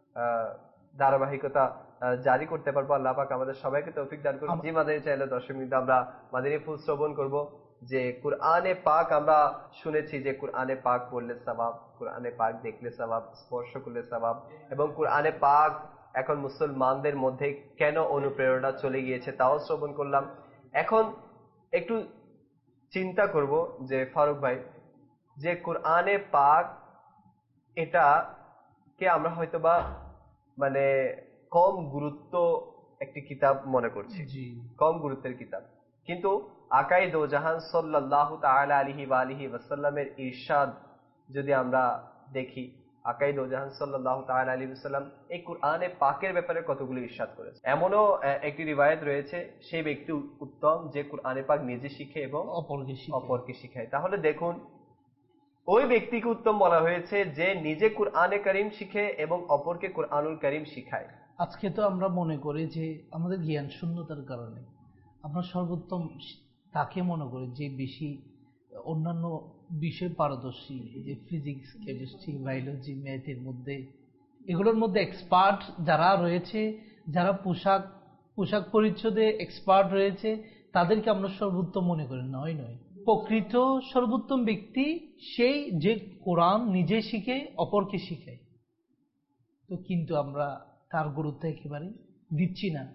ধারাবাহিকতা জারি করতে পারবো। আল্লাহ পাক আমাদের সবাইকে তৌফিক দান করুন। জি মাদানী চ্যানেলে দর্শক বৃন্দ, আমরা মাদানী ফুল শ্রবণ করব যে কুরআনে পাক আমরা শুনেছি যে কুরআনে পাক পড়লে সওয়াব, কুরআনে পাক দেখলে সওয়াব, স্পর্শ করলে সওয়াব, এবং কুরআনে পাক এখন মুসলমানদের মধ্যে কেন অনুপ্রেরণা চলে গিয়েছে তাও শ্রবণ করলাম। এখন একটু চিন্তা করব যে ফারুক ভাই, যে কুরআনে পাক এটা কে আমরা হয়তোবা মানে কম গুরুত্ব একটি কিতাব মনে করছি, কম গুরুত্বের কিতাব, কিন্তু আকাই দো জাহান সাল্লাল্লাহু তাআলা আলাইহি ওয়া আলিহি ওয়াসাল্লামের ইরশাদ যদি আমরা দেখি, আকাই দো জাহান সাল্লাল্লাহু তাআলা আলাইহি ওয়াসাল্লাম এই কুরআনে পাকের ব্যাপারে কতগুলো ইরশাদ করেছে। এমনও একটি রিওয়ায়াত রয়েছে সেই ব্যক্তি উত্তম যে কুরআনে পাক নিজে শিখে এবং অপরকে শিখায়। তাহলে দেখুন, ওই ব্যক্তিকে উত্তম বলা হয়েছে যে নিজে কুরআনে কারীম শিখে এবং অপরকে কুরআনুল কারীম শিখায়। আজকে তো আমরা মনে করি যে আমাদের জ্ঞান শূন্যতার কারণে আমরা সর্বোত্তম তাকে মনে করি যে বেশি অন্যান্য বিষয়ে পারদর্শী, যে ফিজিক্স, কেমিস্ট্রি, বায়োলজি, ম্যাথের মধ্যে, এগুলোর মধ্যে এক্সপার্ট যারা রয়েছে, যারা পোশাক পোশাক পরিচ্ছদে এক্সপার্ট রয়েছে, তাদেরকে আমরা সর্বোত্তম মনে করি। নয় নয় প্রকৃত সর্বোত্তম ব্যক্তি সেই যে কোরআন নিজে শিখে অপরকে শিখায়। তো কিন্তু আমরা তার গুরুত্ব একেবারে দিচ্ছি না।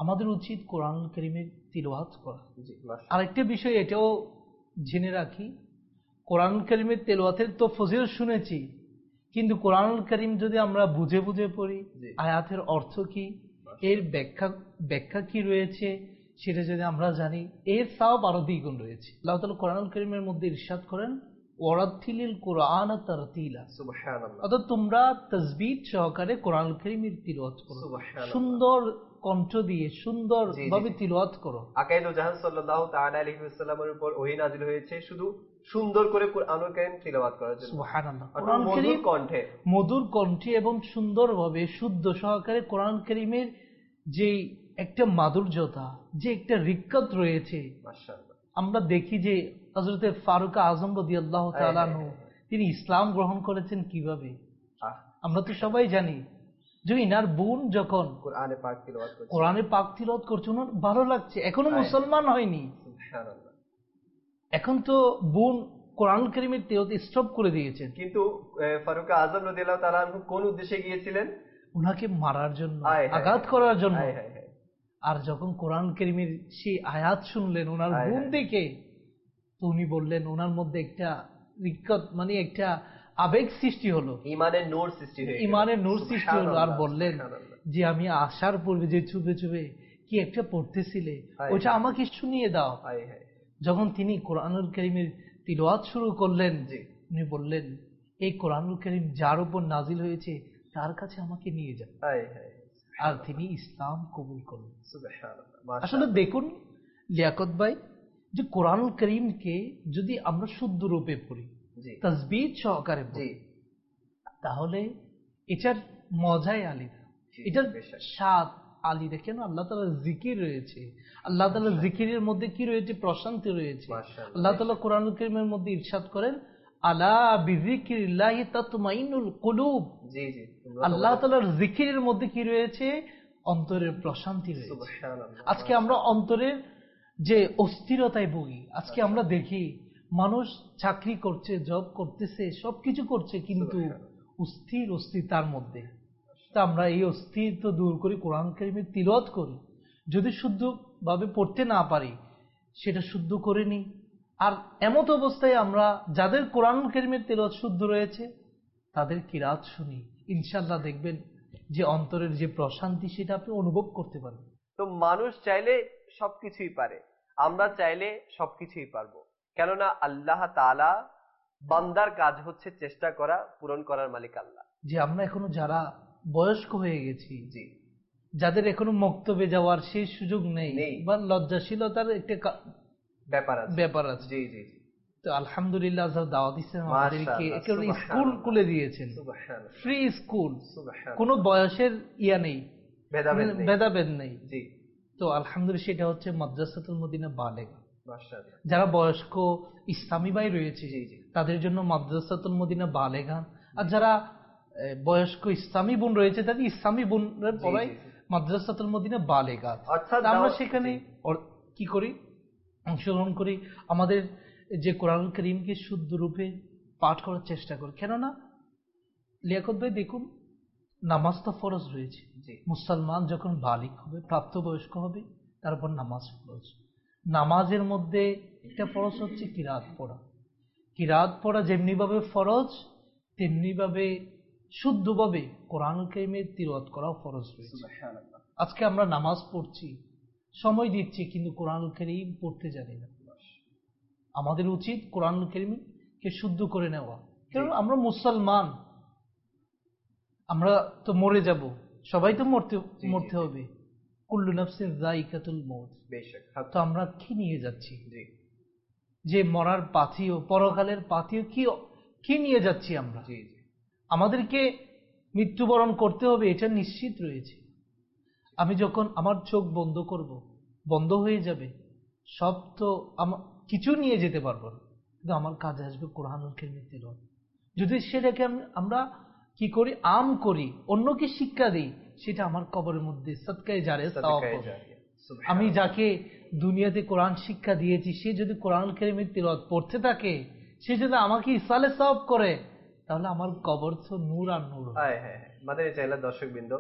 আমাদের উচিত কোরআনুল কারীমের তিলাওয়াত করা। জি, মাশাআল্লাহ। আরেকটা বিষয় এটাও জেনে রাখি, কোরআনুল কারীমের তেলাওয়াতের তো ফজিলত শুনেছি, কিন্তু কোরআনুল কারীম যদি আমরা বুঝে বুঝে পড়ি, আয়াতের অর্থ কি, এর ব্যাখ্যা ব্যাখ্যা কি রয়েছে সেটা যদি আমরা জানি, এর সওয়াব আরো দ্বিগুণ রয়েছে। আল্লাহ তাআলা কোরআনুল কারীমের মধ্যে ইরশাদ করেন, ওয়ারাত্তিলিল কুরআন তারতিলা, সুবহানাল্লাহ। অর্থাৎ তোমরা তাসবিহ সহকারে কোরআনুল কারীমের তিলাওয়াত করো, সুন্দর কণ্ঠ দিয়ে সুন্দর ভাবে তিলাওয়াত করো। আকাইদু জাহান সাল্লাল্লাহু তাআলা আলাইহি ওয়াসাল্লামের উপর ওহী নাযিল হয়েছে শুধু সুন্দর করে কুরআনুল কারীম তিলাওয়াত করার জন্য। সুবহানাল্লাহ। কোরআন কারীম কণ্ঠে, মধুর কণ্ঠে এবং সুন্দরভাবে শুদ্ধ সহকারে কোরআন কারীমের যে একটা মাধুর্যতা, যে একটা রিক্কত রয়েছে, মাশাআল্লাহ। আমরা দেখি যে হযরতে ফারুক আযম রাদিয়াল্লাহু তাআলা আনহু তিনি ইসলাম গ্রহণ করেছেন কিভাবে। আমরা তো সবাই জানি যে ইনার বোন যখন কোরআনে পাক তিলাওয়াত করছে, কোরআনে পাক তিলাওয়াত করছে, ওনার ভালো লাগছে, এখনো মুসলমান হয়নি। সুবহানাল্লাহ। এখন তো বোন কোরআন কারীমের তিলাওয়াত স্টপ করে দিয়েছেন। কিন্তু ফারুক আযম রাদিয়াল্লাহু তাআলা আনহু কোন উদ্দেশ্যে গিয়েছিলেন? ওনাকে মারার জন্য, আঘাত করার জন্য। হায় হায় হায়। আর যখন কোরআন কারীমের সেই আয়াত শুনলেন ওনার বোন দেখে, তো উনি বললেন, ওনার মধ্যে একটা রিক্কত মানে একটা আবেগ সৃষ্টি হলো, ঈমানের নূর সৃষ্টি হলো, ঈমানের নূর সৃষ্টি হলো। আর বললেন যে আমি আসার পূর্বে যে চুপে চুপে কি একটা পড়তেছিলে ওইটা আমাকে শুনিয়ে দাও। যখন তিনি কোরআনুল কারীমের তিলাওয়াত শুরু করলেন, উনি বললেন, এই কোরআনুল কারীম যার উপর নাজিল হয়েছে তার কাছে আমাকে নিয়ে যান। আর তিনি ইসলাম কবুল করলেন। আসলে দেখুন লিয়াকত ভাই, যে কোরআনুল কারীমকে যদি আমরা শুদ্ধ রূপে পড়ি, তাসবিহ সহকারে পড়ি, তাহলে এটার মজাই আলাদা, এটার স্বাদ আলাদা। কেন? আল্লাহ তাআলার জিকির রয়েছে, আল্লাহ তাআলার জিকিরের মধ্যে কি রয়েছে? প্রশান্তি রয়েছে। আল্লাহ তাআলা কোরআনুল কারীমের মধ্যে ইরশাদ করেন, আলা বিযিকরিল্লাহি তাতমাইন্নুল কুলুব। জি জি, আল্লাহ তাআলার জিকিরের মধ্যে কি রয়েছে? অন্তরের প্রশান্তি রয়েছে। সুবহানাল্লাহ। আজকে আমরা অন্তরের যে অস্থিরতায় ভুগি, আজকে আমরা দেখি মানুষ চাকরি করছে, জব করতেছে, সবকিছু করছে, কিন্তু অস্থির অস্থিরতার মধ্যে। তা আমরা এই অস্থিরতা দূর করি, কোরআন কারীমের তিলাওয়াত করি। যদি শুদ্ধভাবে পড়তে না পারি, সেটা শুদ্ধ করে নিই। আর এমত অবস্থায় আমরা যাদের কোরআন কারীমের তিলাওয়াত শুদ্ধ রয়েছে তাদের কিরাত শুনি, ইনশাআল্লাহ দেখবেন যে অন্তরের যে প্রশান্তি সেটা আপনি অনুভব করতে পারবেন। তো মানুষ চাইলে সবকিছুই পারে, আমরা চাইলে সবকিছুই পারবো, কেননা আল্লাহ তাআলা বান্দার কাজ হচ্ছে চেষ্টা করা, পূরণ করার মালিক আল্লাহ। যে আমরা এখনো যারা বয়স্ক হয়ে গেছি, জি, যাদের এখনো মক্তবে যাওয়ার সেই সুযোগ নেই বা লজ্জাশীলতার একটা ব্যাপার আছে ব্যাপার আছে জি জি তো আলহামদুলিল্লাহ আল্লাহ দাওয়াত দিয়েছেন আমাদেরকে, একেবারে স্কুল খুলে দিয়েছেন, ফ্রি স্কুল, কোনো বয়সের ইয়া নেই, ভেদাভেদ নেই। জি, তো আলহামদুলিল্লাহ সেটা হচ্ছে মাদ্রাসাতুল মদিনা বালেগা। যারা বয়স্ক ইসলামী ভাই রয়েছে তাদের জন্য মাদ্রাসাতুল মদিনা বালেগা, আর যারা বয়স্ক ইসলামী বোন রয়েছে তাদের ইসলামী বোনের পড়ায় মাদ্রাসাতুল মদিনা বালেগা। আমরা সেখানে কি করি? অংশগ্রহণ করি, আমাদের যে কোরআন কারীমকে শুদ্ধ রূপে পাঠ করার চেষ্টা করি। কেননা লিয়াকত ভাই দেখুন, নামাজ তো ফরজ রয়েছে, মুসলমান যখন বালিগ হবে, প্রাপ্তবয়স্ক হবে, তারপর নামাজ ফরজ। নামাজের মধ্যে একটা ফরজ হচ্ছে কিরাত পড়া। কিরাত পড়া যেমনি ভাবে ফরজ, তেমনি ভাবে শুদ্ধভাবে কোরআন কারীমের তিলাওয়াত করাও ফরজ রয়েছে। আজকে আমরা নামাজ পড়ছি, সময় দিচ্ছি, কিন্তু কোরআন কারীম পড়তে জানি না। আমাদের উচিত কোরআন কারীমকে শুদ্ধ করে নেওয়া, কারণ আমরা মুসলমান, আমরা তো মরে যাব, সবাই তো মরতে মরতে হবে। কুল্লু নাফসিন যায়িকাতুল মউত। তো আমরা কি নিয়ে যাচ্ছি? যে মরার পাথিও, পরকালের পাথিও কি কি নিয়ে যাচ্ছি আমরা? আমাদেরকে মৃত্যুবরণ করতে হবে, এটা নিশ্চিত রয়েছে। আমি যখন আমার চোখ বন্ধ করব, বন্ধ হয়ে যাবে, সব তো কিছু নিয়ে যেতে পারবো না, কিন্তু আমার কাজে আসবে কোরআনুল কারীমের তিলাওয়াত। যদি সেটাকে আমরা কি করি, আম করি, অন্যকে শিক্ষা দিই, সেটা আমার কবরের মধ্যে সাদকায়ে জারিয়া সওয়াব হবে। আমি যাকে দুনিয়াতে কোরআন শিক্ষা দিয়েছি, সে যদি কোরআনুল কারীমের তিলাওয়াত পড়তে থাকে, সে যদি আমাকে ইসালে সওয়াব করে, তাহলে আমার কবর তো নূর আর নূর। হ্যাঁ হ্যাঁ, মাদানী চ্যানেলের দর্শকবৃন্দ,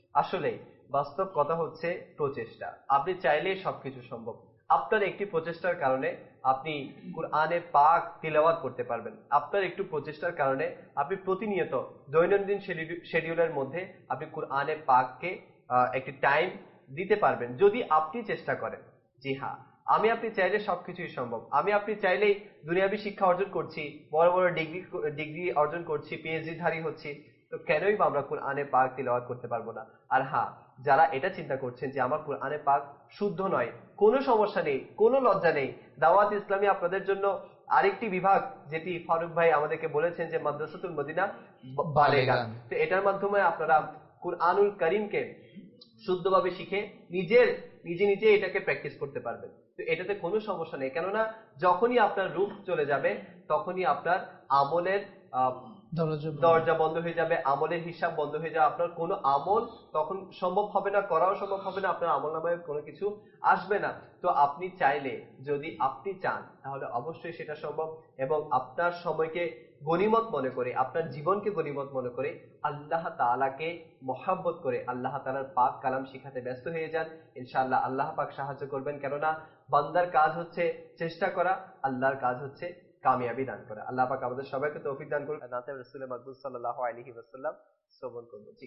আসলে বাস্তব কথা হচ্ছে প্রচেষ্টা। আপনি চাইলেই সবকিছু সম্ভব। আপনার একটি প্রচেষ্টার কারণে আপনি কুরআনে পাক তিলাওয়াত করতে পারবেন। আপনার একটু প্রচেষ্টার কারণে আপনি প্রতিনিয়ত দৈনন্দিন শিডিউলের মধ্যে আপনি কুরআনে পাককে একটি টাইম দিতে পারবেন যদি আপনি চেষ্টা করেন। জি হ্যাঁ, আমি আপনি চাইলে সবকিছুই সম্ভব। আমি আপনি চাইলেই দুনিয়াবী শিক্ষা অর্জন করছি, বড় বড় ডিগ্রি ডিগ্রি অর্জন করছি, পিএইচডি ধারী হচ্ছি, তো কেনই বা আমরা কুরআনে পাক তিলাওয়াত করতে পারবো না? আর হ্যাঁ, যারা এটা চিন্তা করছেন যে আমার কুরআনে পাক শুদ্ধ নয়, কোনো সমস্যা নেই, কোনো লজ্জা নেই। দাওয়াত ইসলামী আপনাদের জন্য আরেকটি বিভাগ, যেটি ফারুক ভাই আমাদেরকে বলেছেন যে মাদ্রাসাতুল মদিনা বালেগান, তো এটার মাধ্যমে আপনারা কুরআনুল কারীমকে শুদ্ধভাবে শিখে নিজের নিজে নিজে এটাকে প্র্যাকটিস করতে পারবেন। তো এটাতে কোনো সমস্যা নেই, কেননা যখনই আপনার রূহ চলে যাবে তখনই আপনার আমলের দরজা বন্ধ হয়ে যাবে, আমলের হিসাব বন্ধ হয়ে যাবে। আপনার কোনো আমল তখন সম্ভব হবে না, করাও সম্ভব হবে না, আপনার আমল নামায় কোনো কিছু আসবে না। তো আপনি চাইলে, যদি আপনি চান, তাহলে অবশ্যই সেটা সম্ভব। এবং আপনার সময়কে গনিমত মনে করে, আপনার জীবনকে গনিমত মনে করে, আল্লাহ তাআলাকে মহব্বত করে আল্লাহ তাআলার পাক কালাম শিখাতে ব্যস্ত হয়ে যান। ইনশাআল্লাহ আল্লাহ পাক সাহায্য করবেন, কেননা বান্দার কাজ হচ্ছে চেষ্টা করা, আল্লাহর কাজ হচ্ছে কামিয়াবি দান করা। আল্লাহ পাক আমাদের সবাইকে তৌফিক দান করুন। নাতে রাসূল মাকবুল সাল্লাল্লাহু আলাইহি ওয়াসাল্লাম শ্রবণ করব। জি,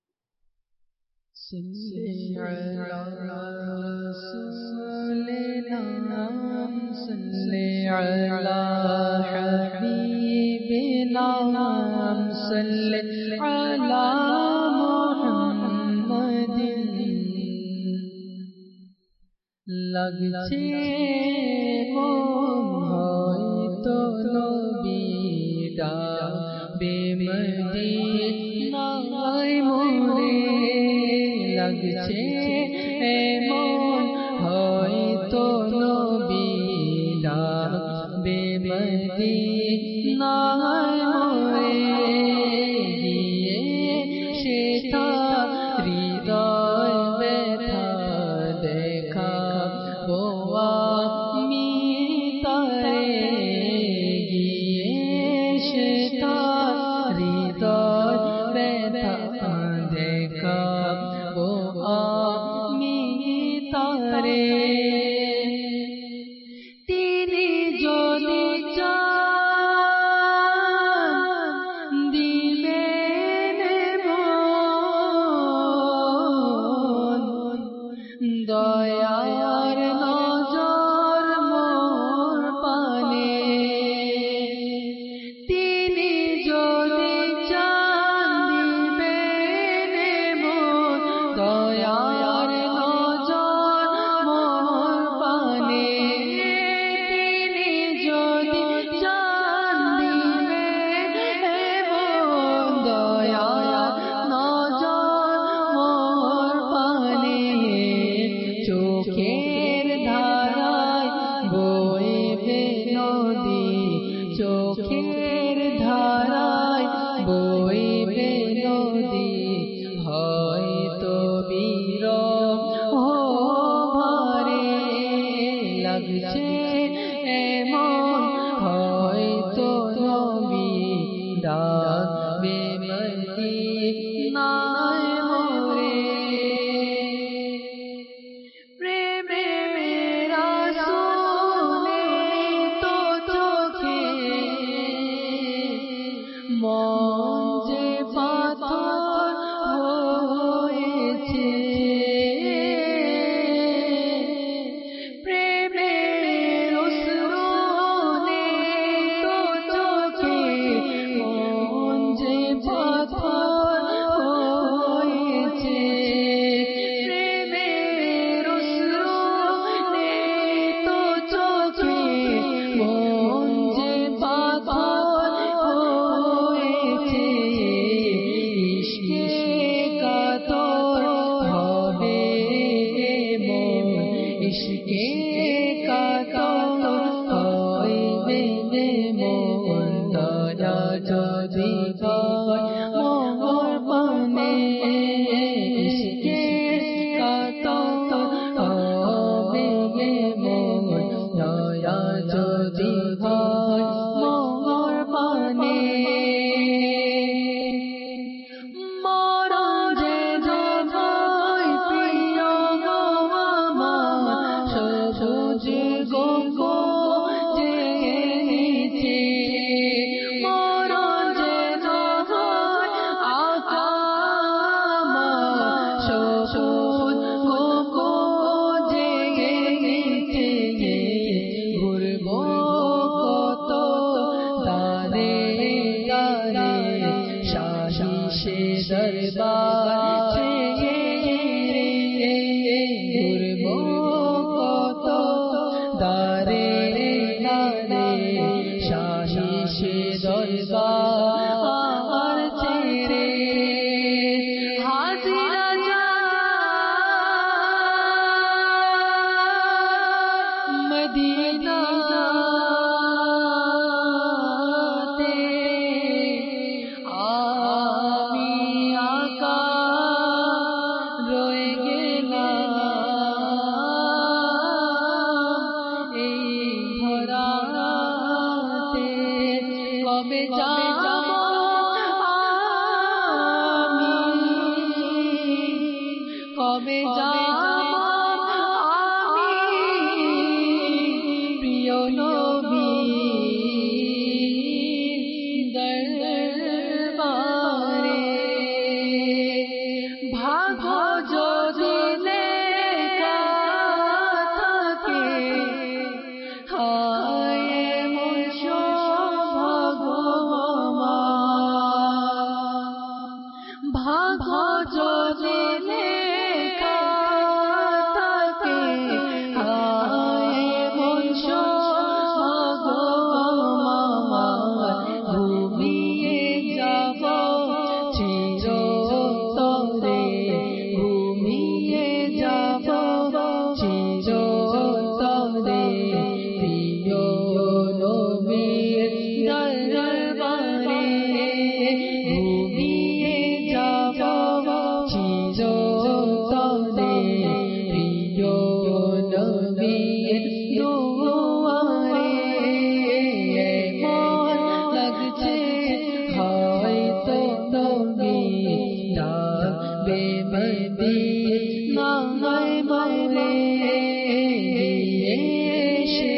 সাল্লি আলা রাসূলিনা সাল্লি আলা হাবিবিনা সাল্লি আলা মুহাম্মাদিন। লাগছে হয়তো নবীরা বেমদিনায় মোরে, লাগছে এমন হয়তো নবীরা বেমদিনায় মোরে, গিয়ে সেটা হৃদয় ব্যথা দেখা বোয়া আমি তারে, গিয়ে সেটা হৃদয় ব্যথা দেখা বোয়া আমি তারে। তিনি যদি চান দিবেন দয়ার নজর মোর পানে। তিনি যদি চান দিবেন সবুজ গম্বুজ জেগেছে, ঘুরবো কত দারে দারে শাহী সে দরবার, ঘুরবো কত দারে দারে শাহী সে দরবার ছেড়ে। হাজিরা যা মদিনাতে, আমি আকা রয়ে গেলাম এই ধরাতে। কবে যাব আমি, কবে যাব আমি প্রিয় নবীর দরবারে। ভাগ্য যদি লেখা থাকে, হায় মন সৌভাগ্যবান। ভাগ্য যদি লেখা থাকে, হায় মন সৌভাগ্যবান। ঘুমিয়ে যাব চিরতরে, ঘুমিয়ে যাব চিরতরে প্রিয় নবীর দরবারে। ঘুমিয়ে যাব চিরতরে প্রিয় নবীর দুয়ারে। মন লাগছে হয়তো নবী ডাকবে মদিনায় মোরে, সে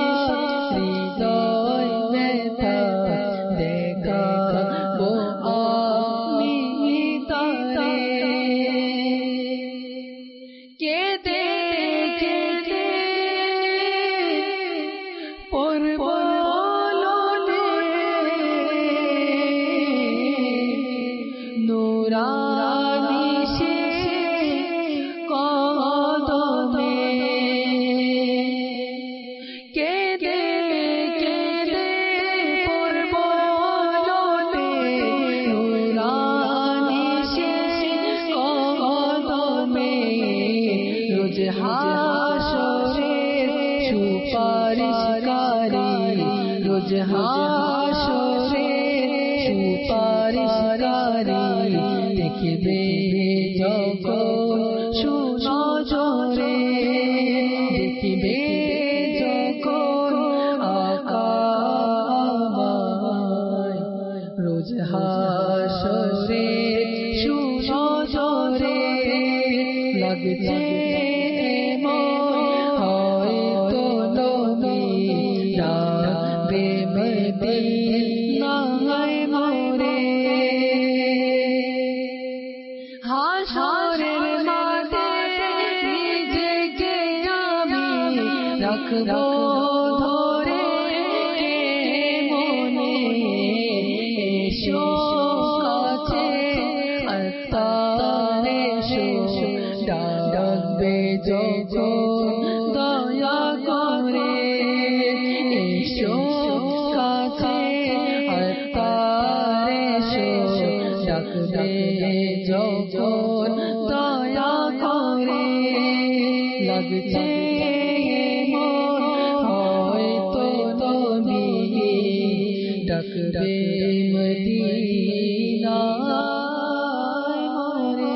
হৃদয় ব্যথা দেখাবো আমি তারে। কেঁদে কেঁদে পড়ব লোলে নূরানি সে কদমে। কেঁদে কেঁদে পড়ব লোলে নূরানি সে কদমে। রোজ হাসরের সুপারিশকারী, রোজ হাসরের সুপারিশকারী দেখবে যখন সুনজরে, দেখবে যখন আকা আমায়। রোজ হাসরের সুনজরে লাগছে মন হয়তো নবী ডাকবে মদিনায় মোরে। হাসরের মাঠে নিজেকে আমি রাখবো ধরে মনে। এসো কাছে আত্মারে এসো, ডাকবে যখন দয়া করে। এসো কাছে আত্মারে এসো, ডাকবে যখন দয়া করে। লাগছে মন হয়তো নবী ডাকবে মদিনায় মোরে।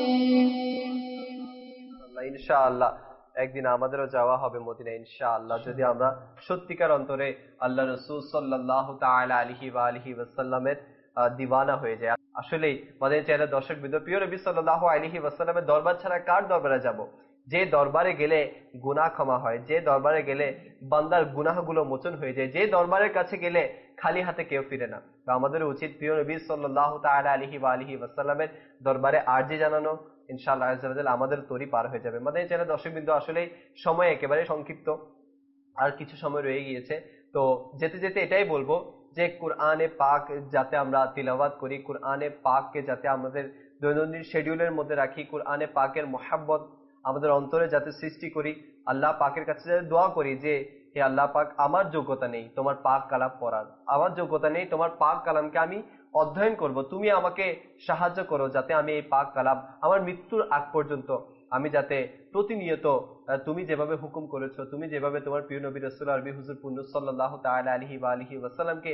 ইনশাআল্লাহ একদিন আমাদেরও যাওয়া হবে মদিনা ইনশাআল্লাহ, যদি আমরা সত্যিকার অন্তরে আল্লাহ রাসূল সাল্লাল্লাহু তাআলা আলাইহি ওয়া আলিহি ওয়াসাল্লামের দিওয়ানা হয়ে যায়। আসলে মদিনা চ্যানেলের দর্শকবৃন্দ, প্রিয় নবী সাল্লাল্লাহু আলাইহি ওয়াসাল্লামের দরবার ছাড়া কার দরবারে যাব? যে দরবারে গেলে গুনাহ ক্ষমা হয়, যে দরবারে গেলে বান্দার গুনাহগুলো মোচন হয়ে যায়, যে দরবারের কাছে গেলে খালি হাতে কেউ ফিরে না। তো আমাদের উচিত প্রিয় নবী সাল্লাল্লাহু তাআলা আলাইহি ওয়া আলিহি ওয়াসাল্লামের দরবারে আরজি জানানো। ইনশাআল্লাহ আযজা ওয়া জাল আমাদের তরি পার হয়ে যাবে। মাদানী চ্যানেল দর্শকবৃন্দ, আসলে সময় একেবারে সংক্ষিপ্ত, আর কিছু সময় রয়ে গিয়েছে। তো যেতে যেতে এটাই বলবো যে কোরআনে পাক যাতে আমরা তিলাওয়াত করি, কোরআনে পাককে যাতে আমাদের দৈনন্দিন শিডিউলের মধ্যে রাখি, কোরআনে পাকের মহাব্বত আমাদের অন্তরে যাতে সৃষ্টি করি, আল্লাহ পাকের কাছে যাতে দোয়া করি যে হে আল্লাহ পাক, আমার যোগ্যতা নেই তোমার পাক কালাম পড়ার, আমার যোগ্যতা নেই তোমার পাক কালামকে আমি অধ্যয়ন করব, তুমি আমাকে সাহায্য করো যাতে আমি এই পাক কালাম আমার মৃত্যুর আগ পর্যন্ত আমি যাতে প্রতিনিয়ত তুমি যেভাবে হুকুম করেছো, তুমি যেভাবে তোমার প্রিয় নবী রাসূল আরবি হুজুর পুন্নু সাল্লাল্লাহু তাআলা আলাইহি ওয়া আলিহি ওয়াসাল্লামকে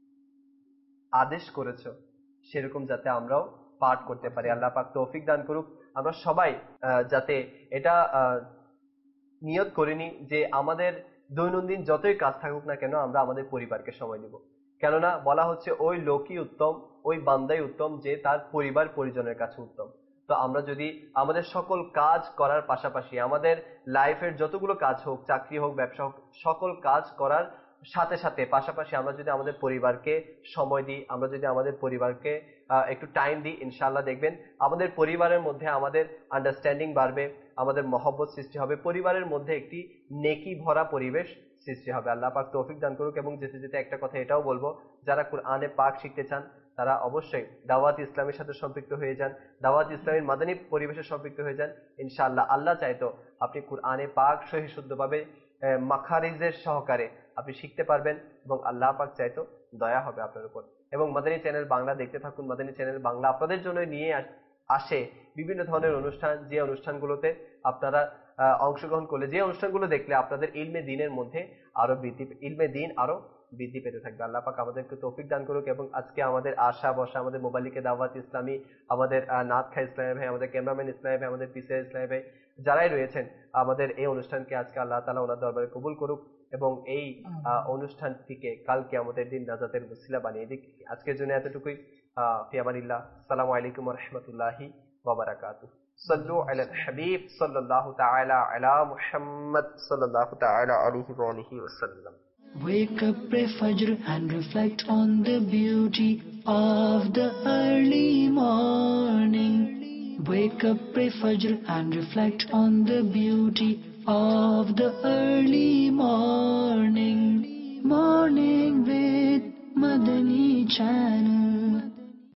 আদেশ করেছো, সেরকম যাতে আমরাও পাঠ করতে পারি। আল্লাহ পাক তৌফিক দান করুক। আমরা সবাই যাতে এটা নিয়ত করে নিই যে আমাদের দৈনন্দিন যতই কাজ থাকুক না কেন আমরা আমাদের পরিবারকে সময় দিব। কেননা বলা হচ্ছে ওই লোকই উত্তম, ওই বান্দাই উত্তম যে তার পরিবার পরিজনের কাছে উত্তম। তো আমরা যদি আমাদের সকল কাজ করার পাশাপাশি আমাদের লাইফের যতগুলো কাজ হোক, চাকরি হোক, ব্যবসা হোক, সকল কাজ করার সাথে সাথে পাশাপাশি আমরা যদি আমাদের পরিবারকে সময় দিই, আমরা যদি আমাদের পরিবারকে একটু টাইম দিই, ইনশাআল্লাহ দেখবেন আমাদের পরিবারের মধ্যে আমাদের আন্ডারস্ট্যান্ডিং বাড়বে, আমাদের মহব্বত সৃষ্টি হবে, পরিবারের মধ্যে একটি নেকি ভরা পরিবেশ সৃষ্টি হবে। আল্লাহ পাক তৌফিক দান করুক। এবং যেতে যেতে একটা কথা এটাও বলবো, যারা কোরআনে পাক শিখতে চান তারা অবশ্যই দাওয়াত ইসলামের সাথে সম্পৃক্ত হয়ে যান, দাওয়াত ইসলামের মাদানী পরিবেশে সম্পৃক্ত হয়ে যান। ইনশাআল্লাহ আল্লাহ চাইতো আপনি কোরআনে পাক সহি শুদ্ধভাবে মাখারিজের সহকারে আপনি শিখতে পারবেন এবং আল্লাহ পাক চাইতো দয়া হবে আপনার উপর। এবং মাদানী চ্যানেল বাংলা দেখতে থাকুন। মাদানী চ্যানেল বাংলা আপনাদের জন্য নিয়ে আসে বিভিন্ন ধরনের অনুষ্ঠান, যে অনুষ্ঠানগুলোতে আপনারা অংশগ্রহণ করলে, যে অনুষ্ঠানগুলো দেখলে আপনাদের ইলমে দ্বীনের মধ্যে আরো বৃদ্ধি, ইলমে দ্বীন আরো বৃদ্ধি পেতে থাকবে। আল্লাহ পাক আমাদেরকে তৌফিক দান করুক। এবং আজকে আমাদের আশা বসা, আমাদের মোবাইলিকে দাওয়াত ইসলামী, আমাদের নাথ খা ইসলামী ভাই, আমাদের ক্যামেরাম্যান ইসলামী ভাই, আমাদের পিসিআর ইসলামী ভাই, যারাই রয়েছেন আমাদের এই অনুষ্ঠানকে আজকে আল্লাহ তাআলা ওনার দরবারে কবুল করুক এবং এই অনুষ্ঠানটিকে কালকে আমাদের দিন নাজাতের ওসিলা বানিয়ে দিক। আজকের জন্য এতটুকুই। ফি আমানিল্লাহ। আসসালামু আলাইকুম ওয়া রাহমাতুল্লাহি ওয়া বারাকাতুহু। সাল্লু আলাল হাবিব সাল্লাল্লাহু তাআলা আলা মুহাম্মদ সাল্লাল্লাহু তাআলা আলাইহি ওয়া আলিহি ওয়াসাল্লাম। Wake up, pray Fajr and reflect on the beauty of the early morning. Wake up, pray Fajr and reflect on the beauty of the early morning. Morning with Madani Channel.